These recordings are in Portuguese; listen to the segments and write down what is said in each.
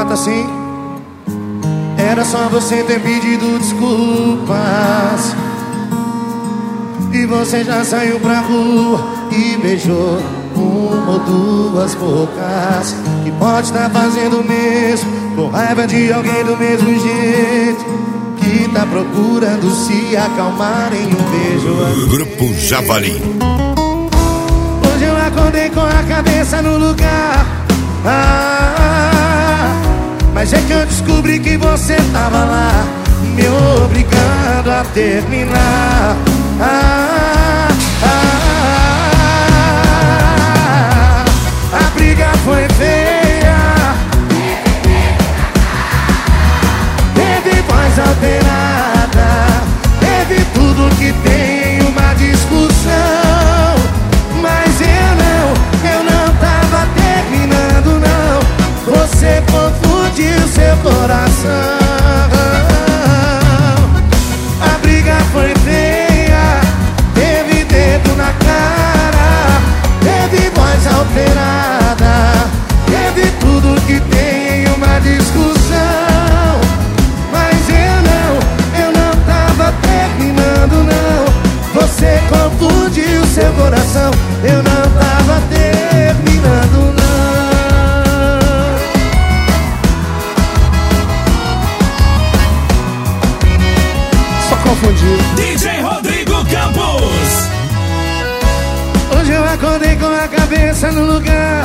canta assim: era só você ter pedido desculpas e você já saiu pra rua e beijou uma ou duas bocas. E pode estar fazendo o mesmo, com raiva de alguém do mesmo jeito, que tá procurando se acalmar em um beijo. Grupo Javali. Hoje eu acordei com a cabeça no lugar, mas é que eu descobri que você tava lá, me obrigando a terminar. A briga foi feia, teve voz alterada, teve tudo que tem em uma discussão. Mas eu não tava terminando não, você confundiu seu coração. A briga foi feia, teve dedo na cara, teve voz alterada, teve tudo que tem em uma discussão. Mas eu não tava terminando não, você confundiu seu coração. Eu não tava terminando não. Só confundiu. DJ Rodrigo Campos. Hoje eu acordei com a cabeça no lugar,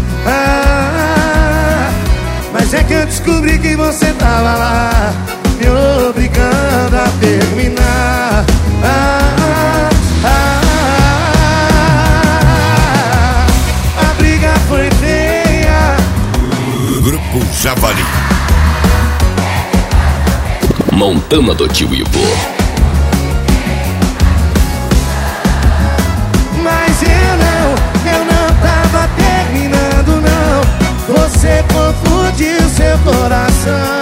mas é que eu descobri que você tava lá, me obrigando a terminar. A briga foi feia. Grupo Javali. Montana do Tio Ivo. Mas eu não tava terminando não, você confundiu seu coração.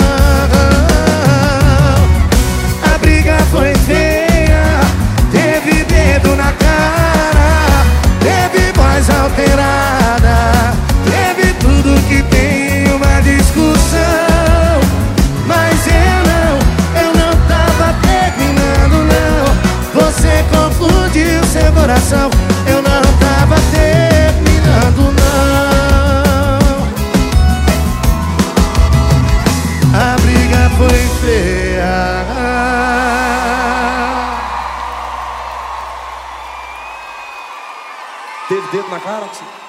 A briga foi feia, teve dedo na cara, teve voz alterada, teve tudo que tem em uma discussão. Mas eu não tava terminando não, você confundiu seu coração. Eu não tava terminando não, a briga foi feia. Teve dedo na cara?